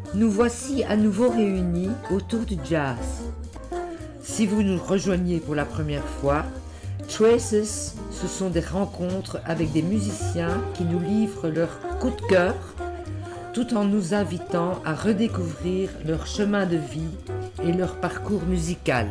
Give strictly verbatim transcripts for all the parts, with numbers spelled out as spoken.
Nous voici à nouveau réunis autour du jazz. Si vous nous rejoignez pour la première fois, Traces, ce sont des rencontres avec des musiciens qui nous livrent leur coup de cœur, tout en nous invitant à redécouvrir leur chemin de vie et leur parcours musical.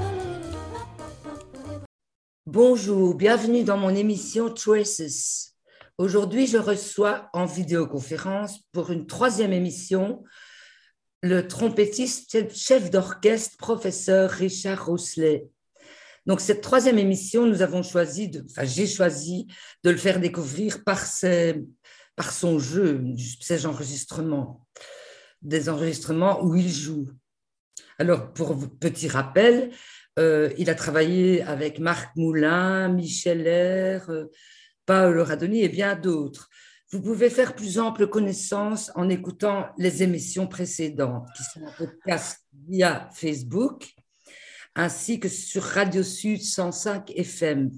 Bonjour, bienvenue dans mon émission Traces. Aujourd'hui, je reçois en vidéoconférence pour une troisième émission le trompettiste chef d'orchestre, professeur Richard Rousselet. Donc, cette troisième émission, nous avons choisi, de, enfin, j'ai choisi de le faire découvrir par, ses, par son jeu, ses enregistrements, des enregistrements où il joue. Alors, pour petit rappel, euh, il a travaillé avec Marc Moulin, Michel Eyre, euh, Paolo Radoni et bien d'autres. Vous pouvez faire plus ample connaissance en écoutant les émissions précédentes qui sont en podcast via Facebook ainsi que sur Radio Sud cent cinq F M,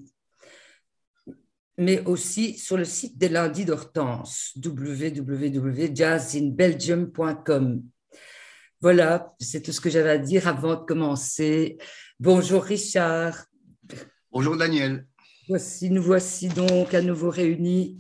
mais aussi sur le site des lundis d'Hortense, w w w point jazz in belgium point com. Voilà, c'est tout ce que j'avais à dire avant de commencer. Bonjour Richard. Bonjour Daniel. Voici, nous voici donc à nouveau réunis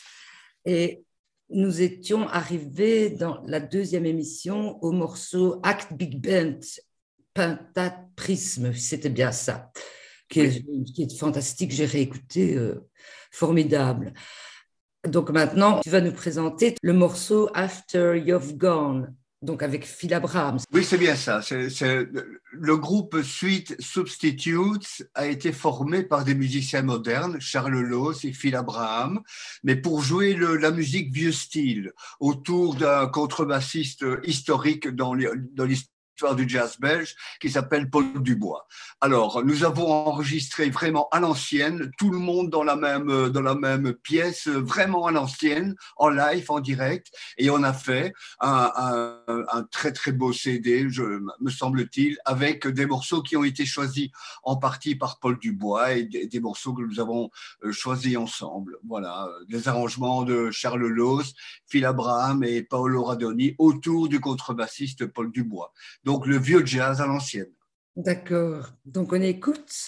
et nous étions arrivés dans la deuxième émission au morceau Act Big Band, Pentat Prisme, c'était bien ça, qui est, qui est fantastique, j'ai réécouté, euh, formidable. Donc maintenant, tu vas nous présenter le morceau After You've Gone, donc avec Phil Abrahams. Oui, c'est bien ça. C'est, c'est, le groupe Sweet Substitutes a été formé par des musiciens modernes, Charles Loos et Phil Abrahams, mais pour jouer le, la musique vieux style, autour d'un contrebassiste historique dans, les, dans l'histoire du jazz belge qui s'appelle Paul Dubois. Alors, nous avons enregistré vraiment à l'ancienne, tout le monde dans la même, dans la même pièce, vraiment à l'ancienne, en live, en direct, et on a fait un, un, un très très beau C D, je, me semble-t-il, avec des morceaux qui ont été choisis en partie par Paul Dubois et des, des morceaux que nous avons choisis ensemble. Voilà, des arrangements de Charles Loos, Phil Abrahams et Paolo Radoni autour du contrebassiste Paul Dubois. Donc, le vieux jazz à l'ancienne. D'accord. Donc, on écoute.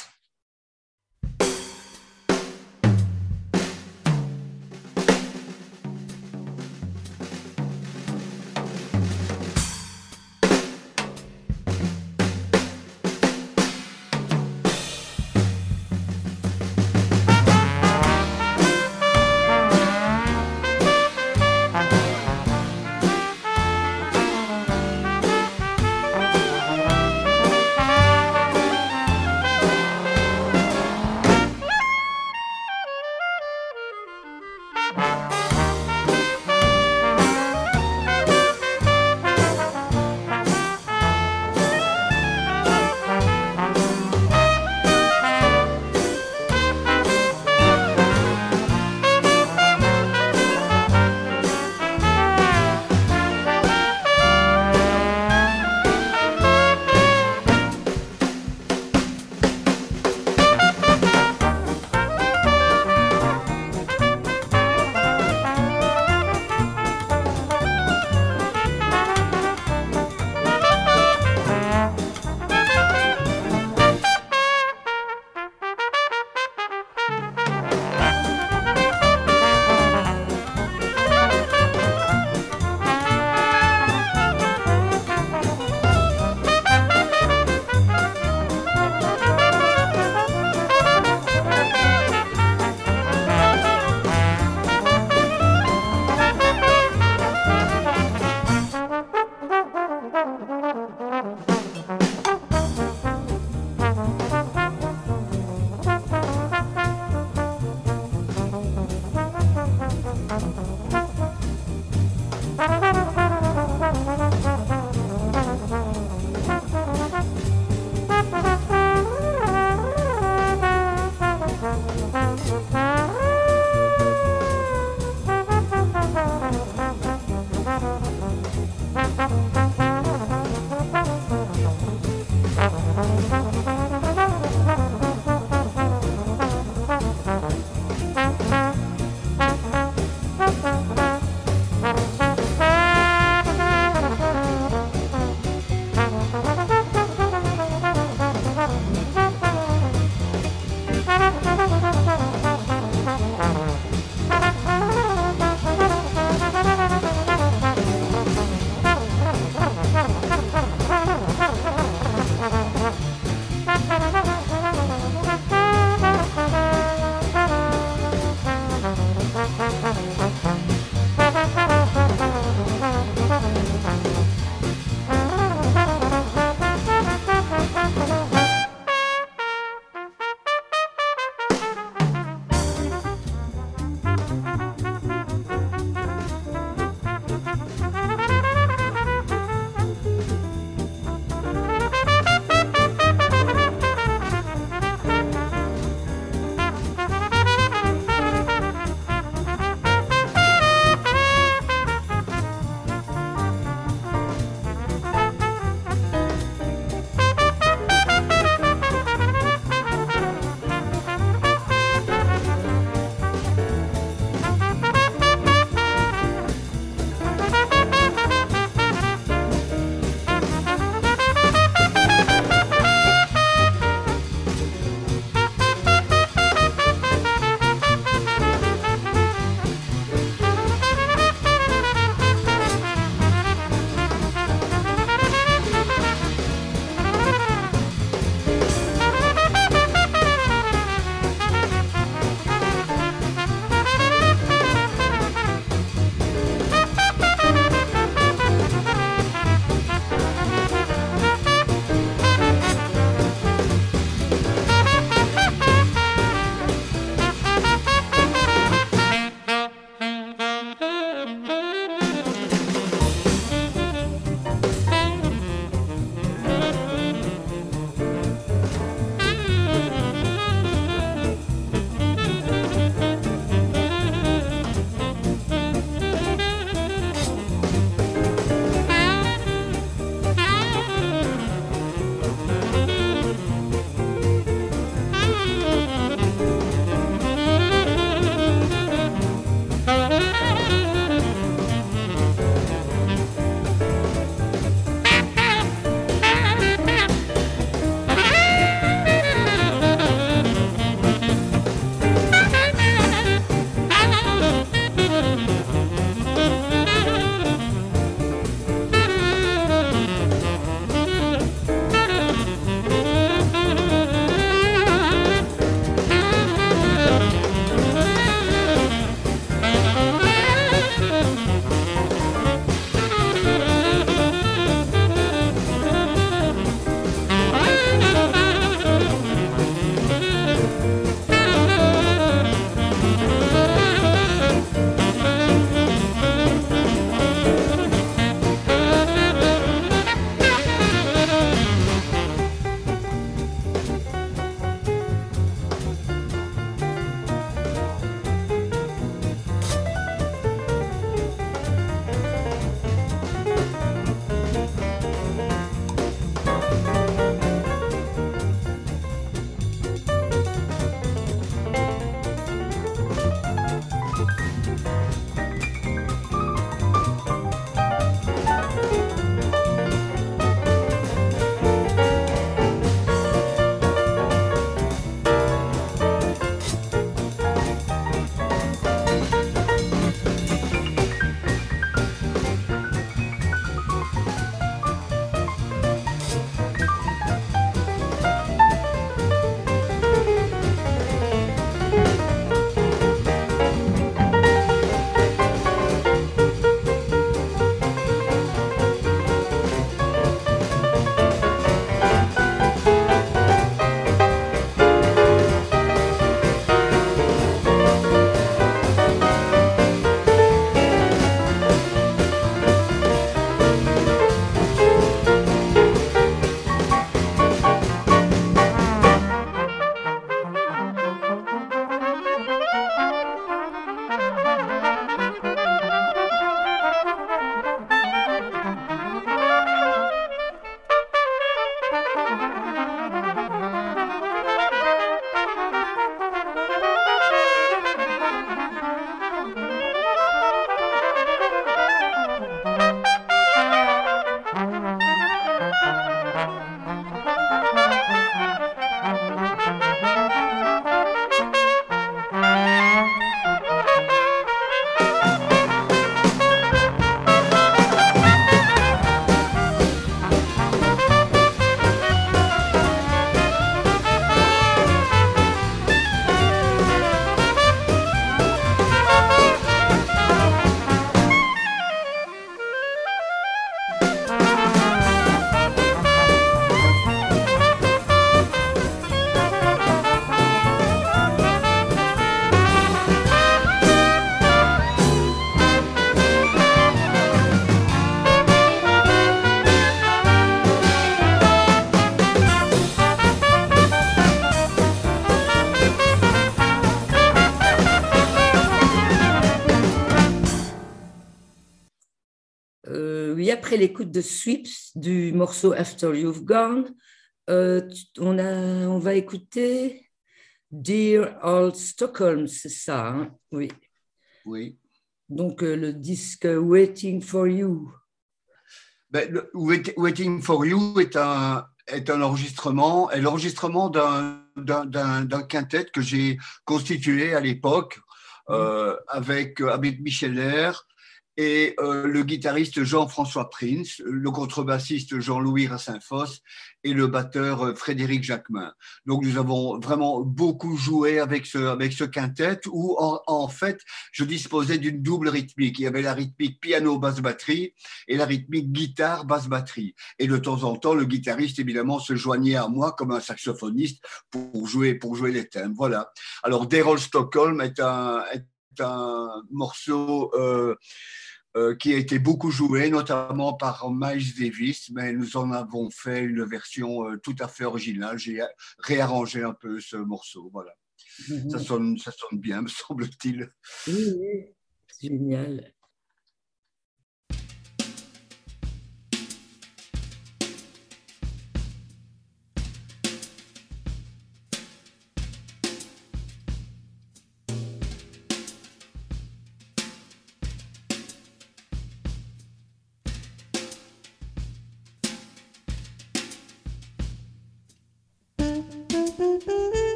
Euh, oui, après l'écoute de Sweeps du morceau After You've Gone, euh, on, a, on va écouter Dear Old Stockholm, c'est ça, hein? Oui. Oui. Donc euh, le disque Waiting for You. Ben, le Waiting for You est un, est un enregistrement, est l'enregistrement d'un, d'un, d'un, d'un quintet que j'ai constitué à l'époque euh, avec, avec Michel Air et euh, le guitariste Jean-François Prince, le contrebassiste Jean-Louis Rassin-Fosse et le batteur Frédéric Jacquemin. Donc nous avons vraiment beaucoup joué avec ce, avec ce quintet où en, en fait je disposais d'une double rythmique. Il y avait la rythmique piano-basse-batterie et la rythmique guitare-basse-batterie. Et de temps en temps, le guitariste évidemment se joignait à moi comme un saxophoniste pour jouer, pour jouer les thèmes. Voilà. Alors Dear Old Stockholm est un, est un morceau euh, Euh, qui a été beaucoup joué, notamment par Miles Davis, mais nous en avons fait une version euh, tout à fait originale. J'ai réarrangé un peu ce morceau, voilà. Mm-hmm. Ça sonne, ça sonne bien, me semble-t-il. Oui, oui, c'est génial.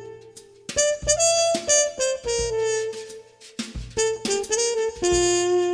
Thank you.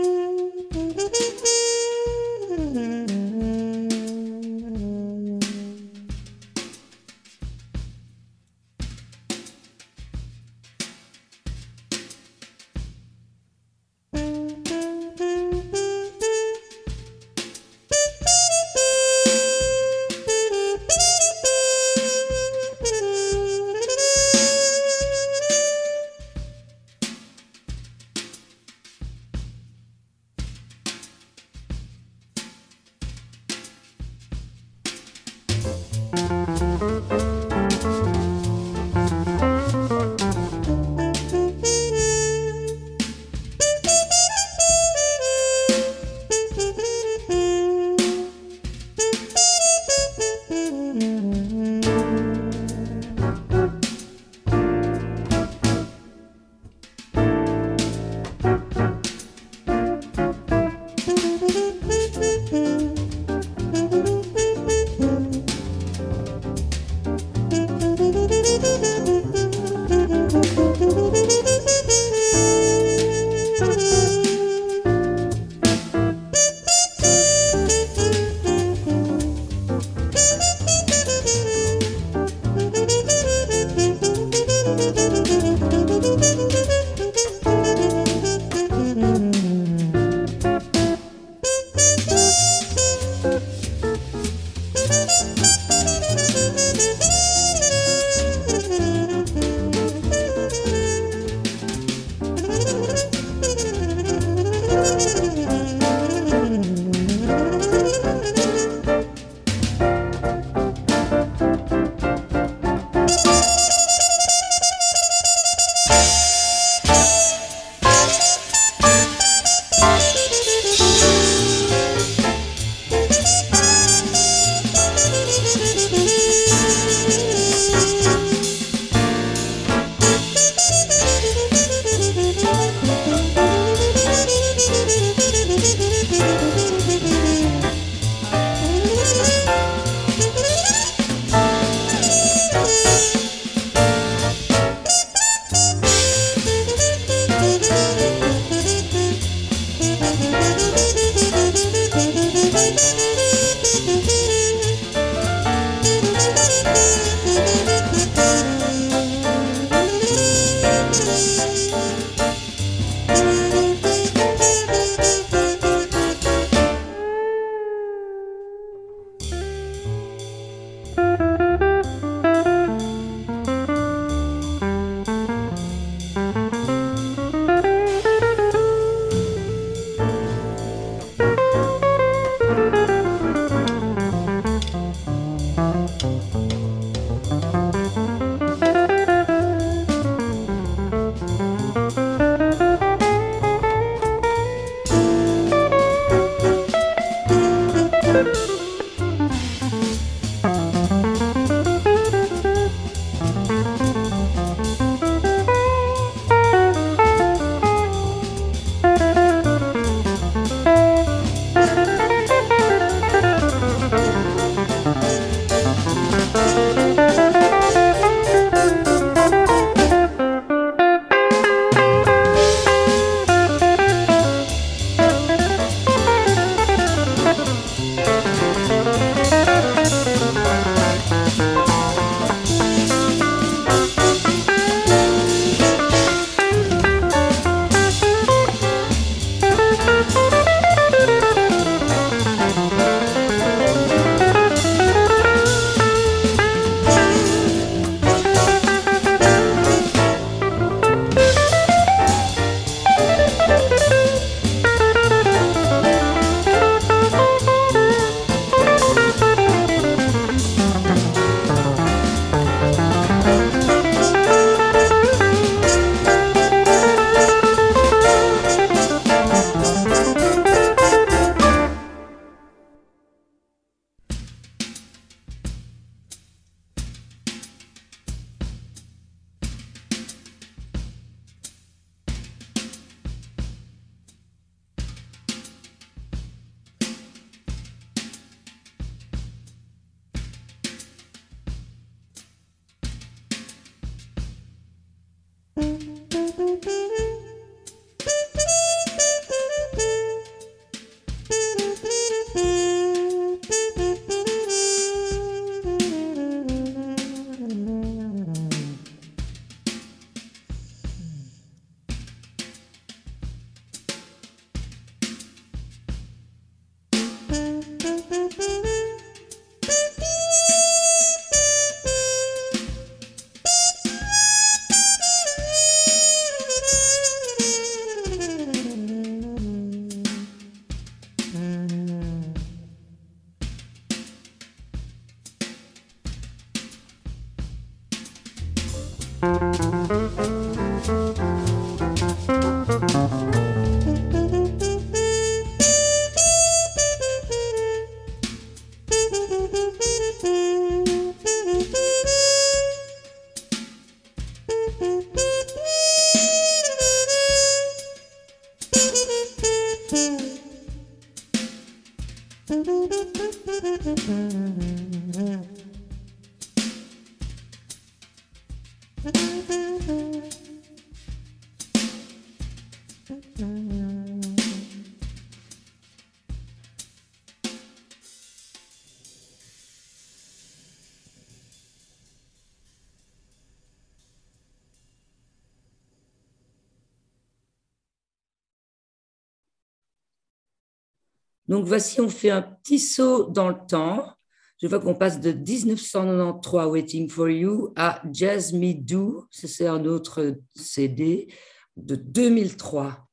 Donc, voici, on fait un petit saut dans le temps. Je vois qu'on passe de dix-neuf cent quatre-vingt-treize, Waiting for You, à Jazz Me Do, c'est un autre C D, de deux mille trois.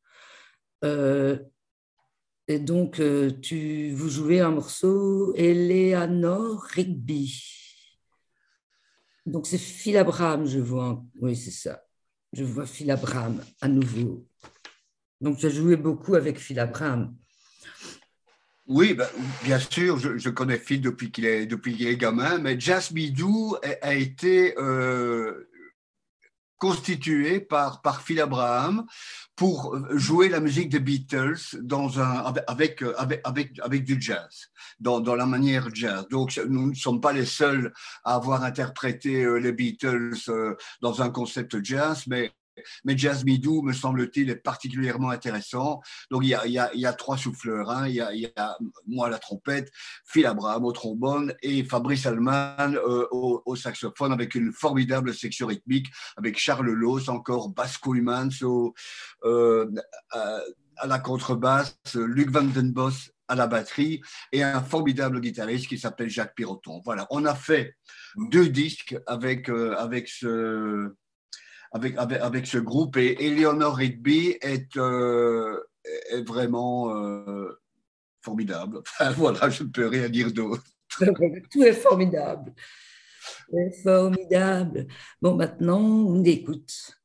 Euh, et donc, euh, tu, vous jouez un morceau, Eleanor Rigby. Donc, c'est Phil Abraham, je vois. Oui, c'est ça. Je vois Phil Abraham à nouveau. Donc, tu as joué beaucoup avec Phil Abraham. Oui, ben, bien sûr, je, je connais Phil depuis qu'il est, depuis qu'il est gamin, mais Jazz Me Do a, a été euh, constitué par, par Phil Abraham pour jouer la musique des Beatles dans un, avec, avec, avec, avec du jazz, dans, dans la manière jazz. Donc, nous ne sommes pas les seuls à avoir interprété les Beatles dans un concept jazz, mais Mais Jazz Me Do, me semble-t-il, est particulièrement intéressant. Donc, il y a, il y a, il y a trois souffleurs. Hein. Il, y a, il y a moi à la trompette, Phil Abraham au trombone et Fabrice Alman euh, au, au saxophone avec une formidable section rythmique avec Charles Loos, encore Bas Kooijmans au, euh, à, à la contrebasse, Luc Van den Bos à la batterie et un formidable guitariste qui s'appelle Jacques Piroton. Voilà, on a fait deux disques avec, euh, avec ce... Avec, avec, avec ce groupe et Eleanor Rigby est, euh, est vraiment euh, formidable. Enfin, voilà, je ne peux rien dire d'autre. Tout est formidable. C'est formidable. Bon, maintenant, on écoute.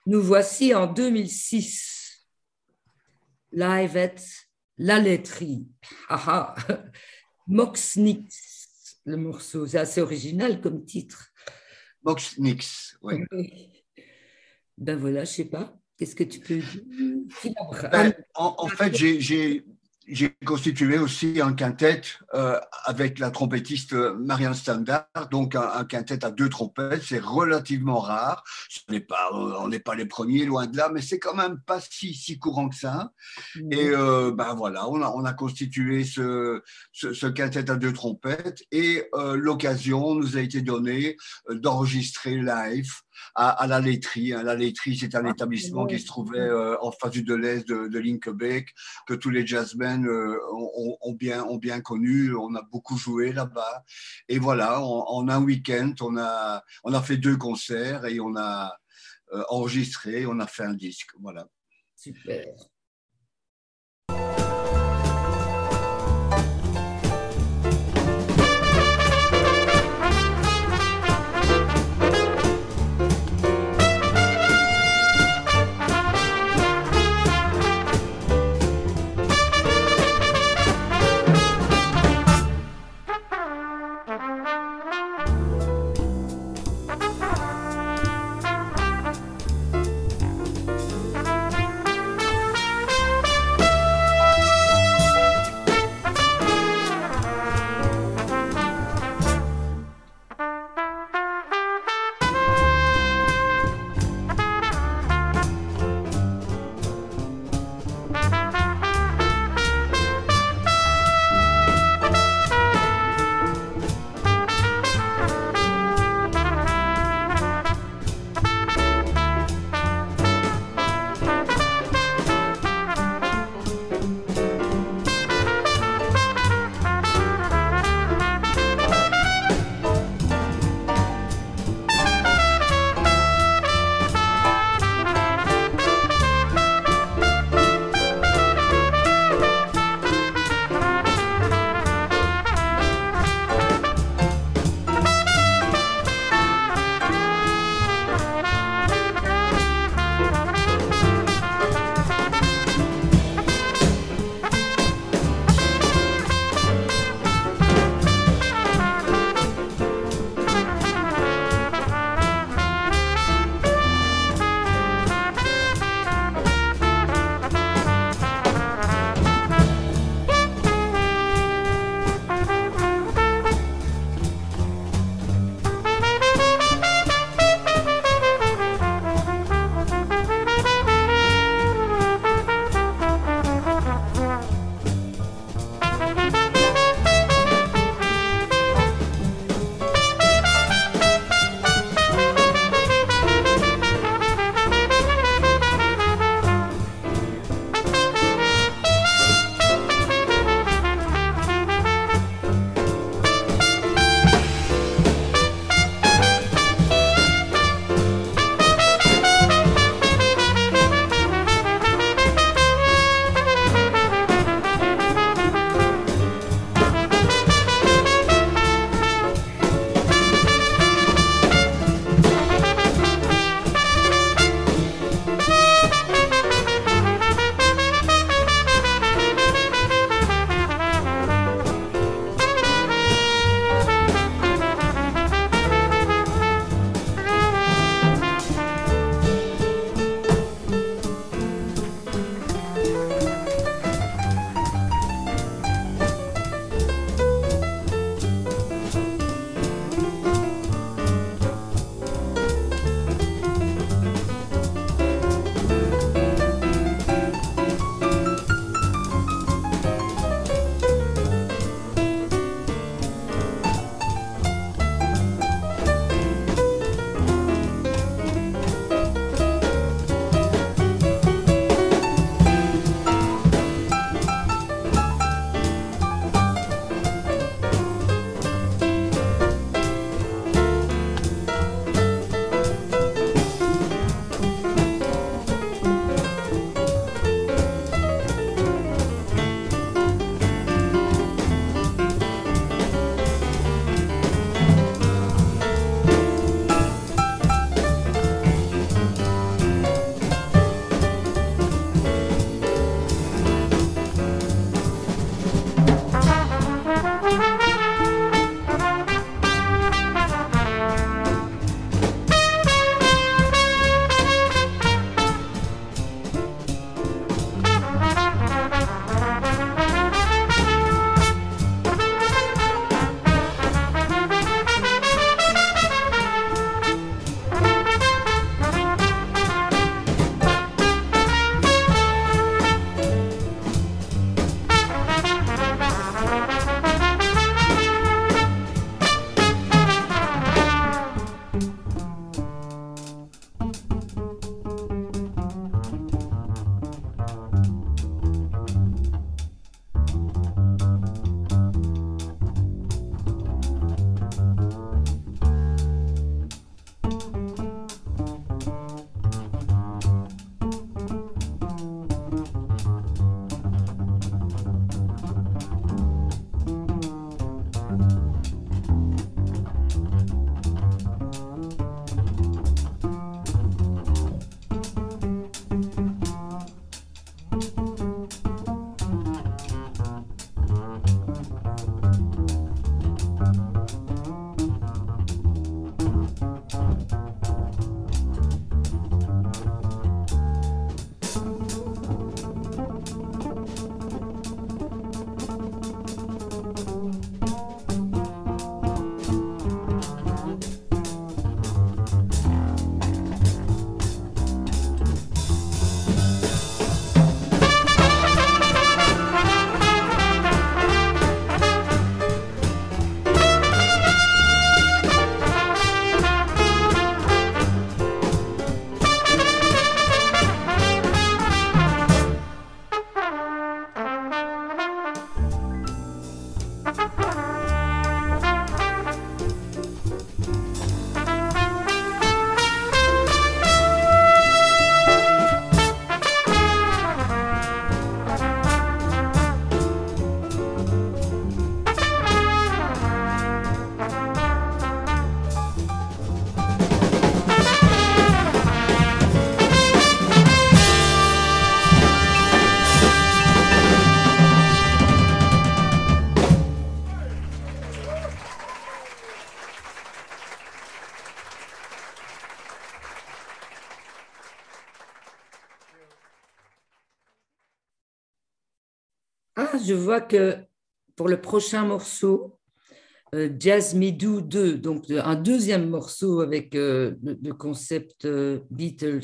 Nous voici en deux mille six, live at La Laiterie. Ah, ah. Moxnix, le morceau, c'est assez original comme titre. Moxnix, oui. Ben voilà, je ne sais pas. Qu'est-ce que tu peux dire? Ben, en, en fait, j'ai, j'ai, j'ai constitué aussi un quintet euh, avec la trompettiste Marianne Standard, donc un, un quintet à deux trompettes. C'est relativement rare. Ce n'est pas, on n'est pas les premiers, loin de là, mais c'est quand même pas si, si courant que ça. Mmh. Et euh, ben voilà, on a, on a constitué ce, ce, ce quintet à deux trompettes et euh, l'occasion nous a été donnée d'enregistrer live à, à la laiterie. La laiterie, c'est un établissement qui se trouvait euh, en face du Deleuze de, de Linkebeek, que tous les jazzmen euh, ont, ont, bien, ont bien connu. On a beaucoup joué là-bas. Et voilà, en, en un week-end, on a, on a fait deux concerts et on a euh, enregistré, on a fait un disque. Voilà. Super. je vois que pour le prochain morceau, euh, Jazz Me Do deux, donc un deuxième morceau avec euh, le, le concept euh, Beatles.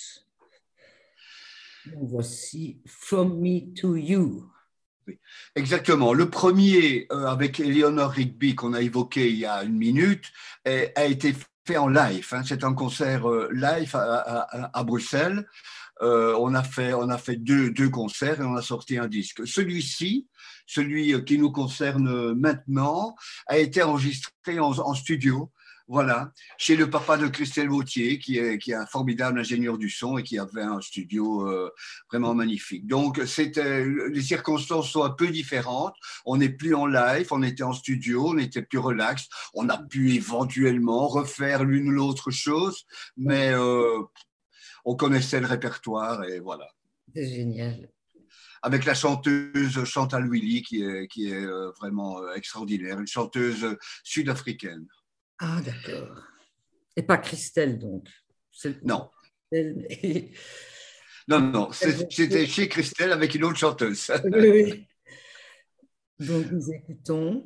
Donc, voici From Me to You. Oui, exactement. Le premier, euh, avec Eleanor Rigby, qu'on a évoqué il y a une minute, est, a été fait en live. Hein. C'est un concert euh, live à, à, à Bruxelles. Euh, on a fait, on a fait deux, deux concerts et on a sorti un disque. Celui-ci, celui qui nous concerne maintenant, a été enregistré en, en studio. Voilà, chez le papa de Christelle Vautier, qui est, qui est un formidable ingénieur du son et qui avait un studio euh, vraiment magnifique. Donc, c'était, les circonstances sont un peu différentes. On n'est plus en live, on était en studio, on était plus relax. On a pu éventuellement refaire l'une ou l'autre chose, mais euh, on connaissait le répertoire et voilà. C'est génial. Avec la chanteuse Chantal Willy, qui est, qui est vraiment extraordinaire, une chanteuse sud-africaine. Ah, d'accord. Et pas Christelle, donc. Non. Christelle, mais... Non, non, c'était chez Christelle avec une autre chanteuse. Oui, oui. Donc, nous écoutons.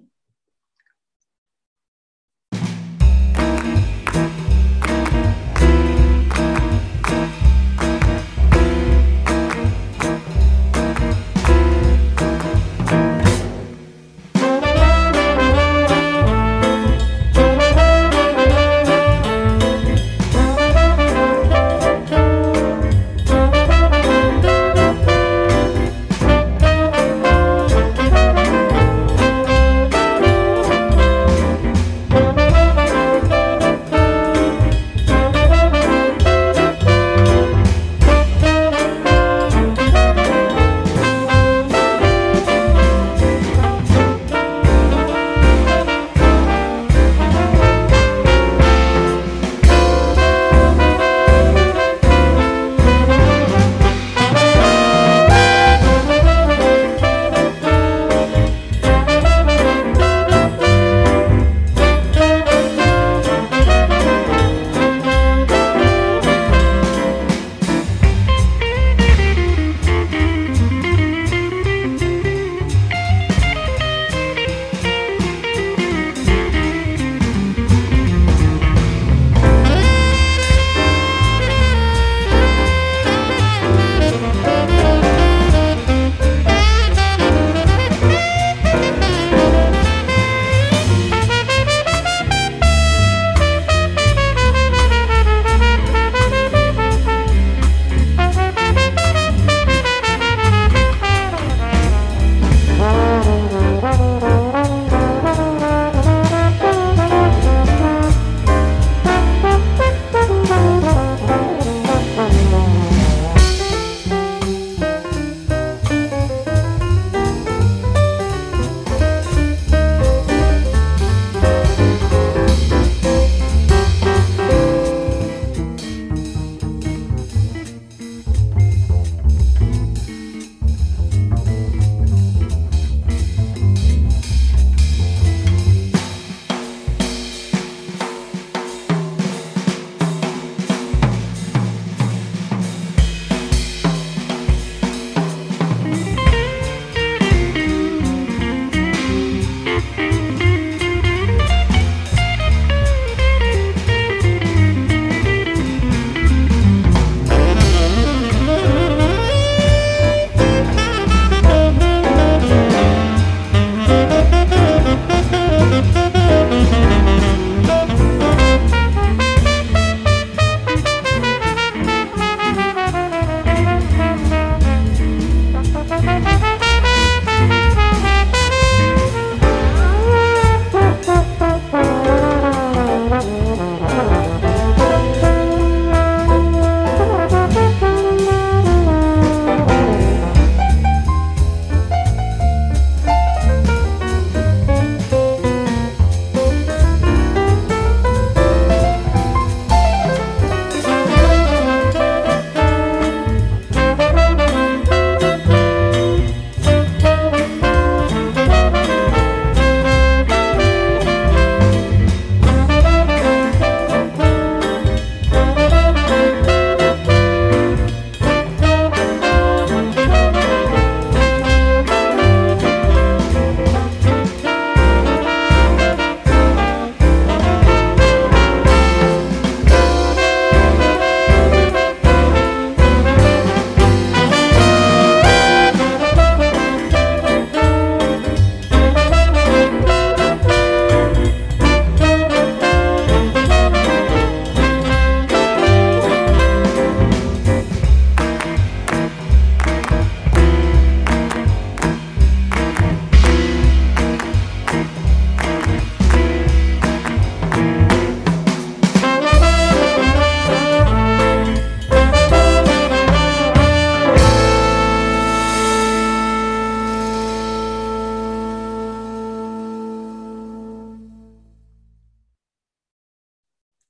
Thank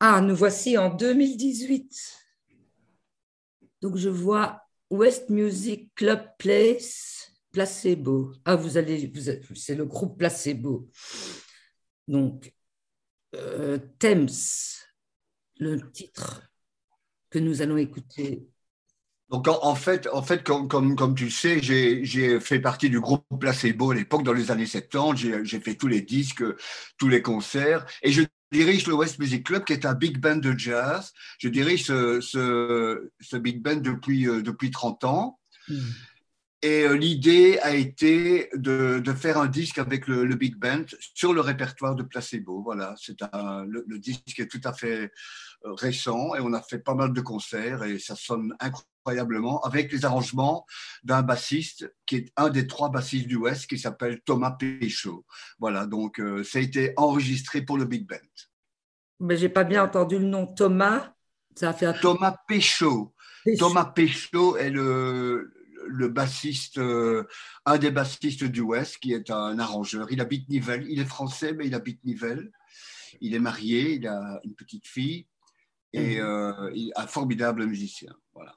Ah, nous voici en deux mille dix-huit. Donc, je vois West Music Club Place, Placebo. Ah, vous allez, vous allez- c'est le groupe Placebo. Donc, euh, Thames, le titre que nous allons écouter. Donc, en, en fait, en fait comme, comme, comme tu le sais, j'ai j'ai fait partie du groupe Placebo à l'époque, dans les années soixante-dix. J'ai j'ai fait tous les disques, tous les concerts. Et je dirige le West Music Club, qui est un big band de jazz. Je dirige ce, ce, ce big band depuis, euh, depuis trente ans. Hmm. Et euh, l'idée a été de, de faire un disque avec le, le big band sur le répertoire de Placebo. Voilà, c'est un, le, le disque est tout à fait euh, récent et on a fait pas mal de concerts et ça sonne incroyablement avec les arrangements d'un bassiste qui est un des trois bassistes du West qui s'appelle Thomas Péchaud. Voilà, donc euh, ça a été enregistré pour le big band. Mais j'ai pas bien entendu le nom Thomas. Ça a fait un Thomas Péchaud. péché. Thomas Péchaud est le, le bassiste, euh, un des bassistes du West, qui est un arrangeur. Il habite Nivelles. Il est français, mais il habite Nivelles. Il est marié, il a une petite fille et euh, il est un formidable musicien. Voilà.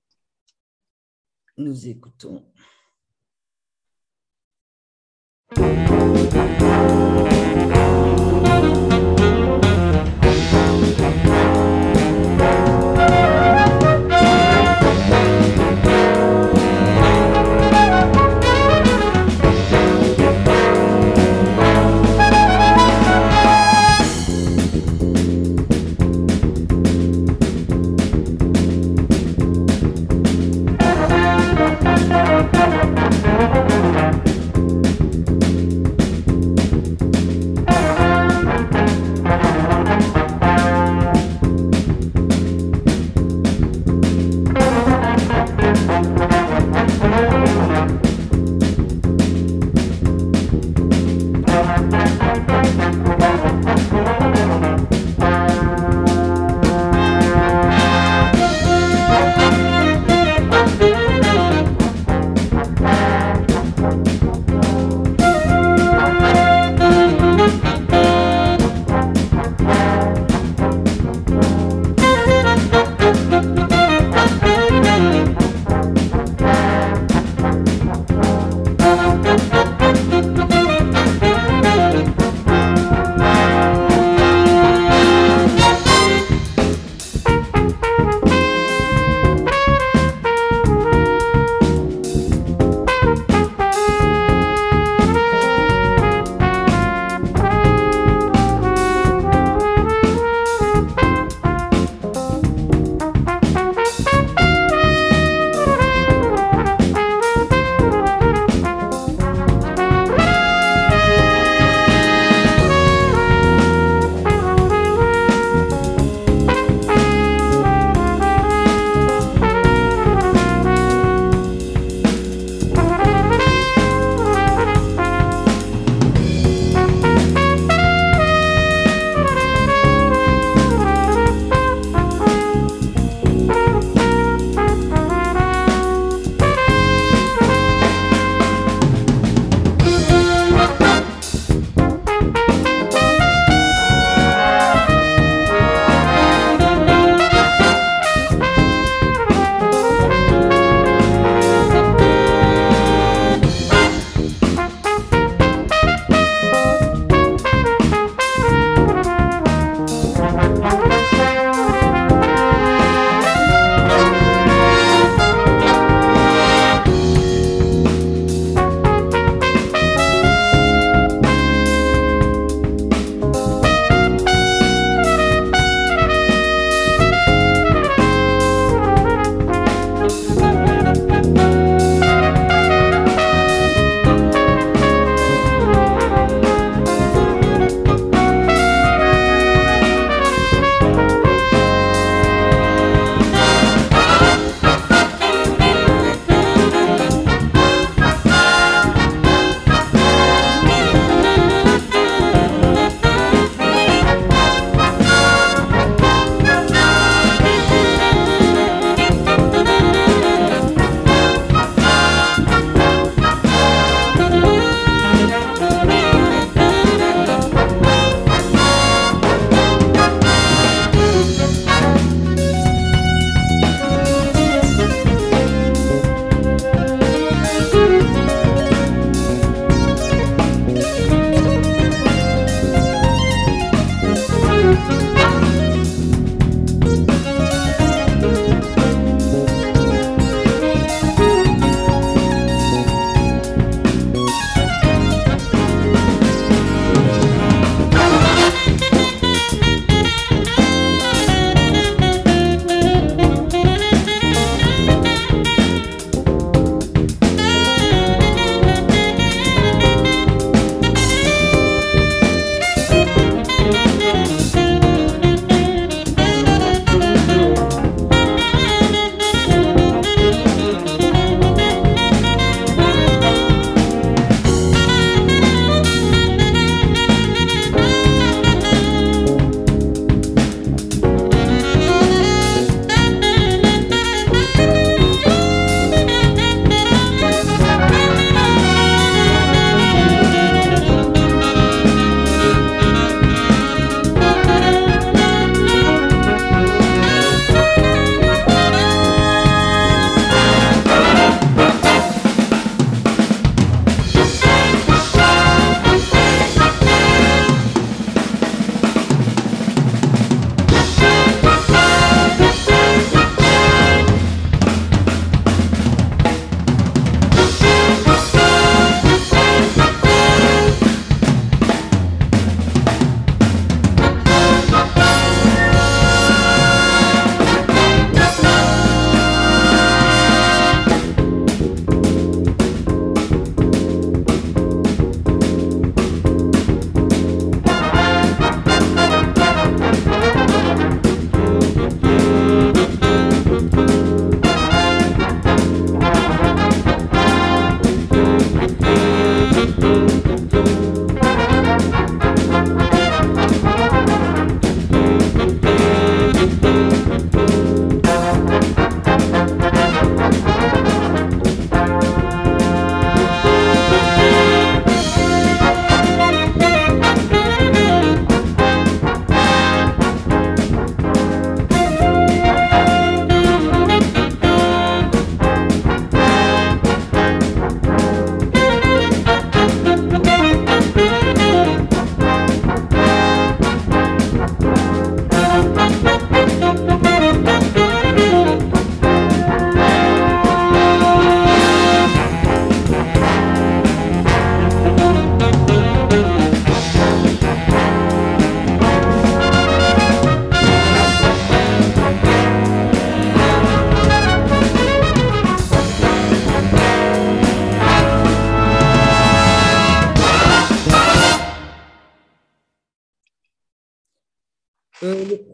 Nous écoutons.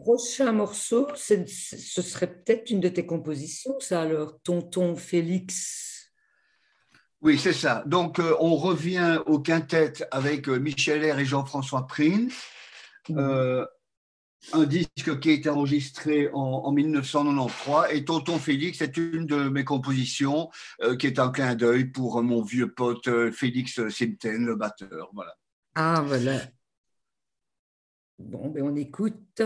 prochain morceau, c'est- ce serait peut-être une de tes compositions, ça alors, Tonton Félix. Oui, c'est ça. Donc, euh, on revient au quintet avec euh, Michel Eyre et Jean-François Prince. Mhm. Euh, un disque qui a été enregistré en, en mille neuf cent quatre-vingt-treize. Et Tonton Félix, c'est une de mes compositions euh, qui est un clin d'œil pour mon vieux pote euh, Félix Simten, le batteur. Voilà. Ah, voilà. Bon, ben on écoute.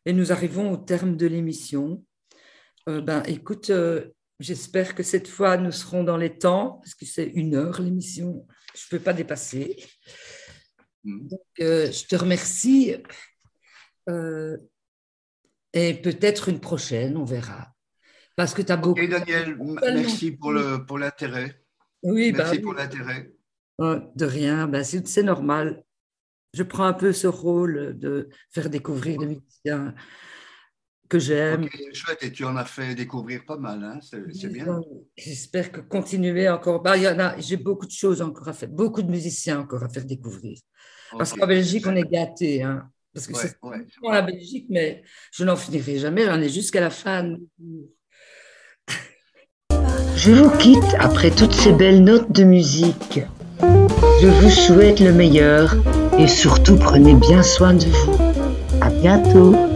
Et nous arrivons au terme de l'émission. Euh, ben, écoute, euh, j'espère que cette fois, nous serons dans les temps, parce que c'est une heure l'émission. Je ne peux pas dépasser. Donc, euh, je te remercie. Euh, et peut-être une prochaine, on verra. Parce que tu as beaucoup... Ok, Daniel, merci pour, le, pour l'intérêt. Oui, merci bah, pour l'intérêt. De rien, ben, c'est, c'est normal. Je prends un peu ce rôle de faire découvrir des musiciens que j'aime. Ok, c'est chouette, et tu en as fait découvrir pas mal, hein? c'est, c'est bien. J'espère que continuer encore. Ben, il y en a, j'ai beaucoup de choses encore à faire, beaucoup de musiciens encore à faire découvrir. Parce Okay, qu'en Belgique, on est gâtés. Hein, parce que ouais, c'est ouais, pour la Belgique, mais je n'en finirai jamais. J'en ai jusqu'à la fin. Je vous quitte après toutes ces belles notes de musique. Je vous souhaite le meilleur et surtout prenez bien soin de vous. À bientôt.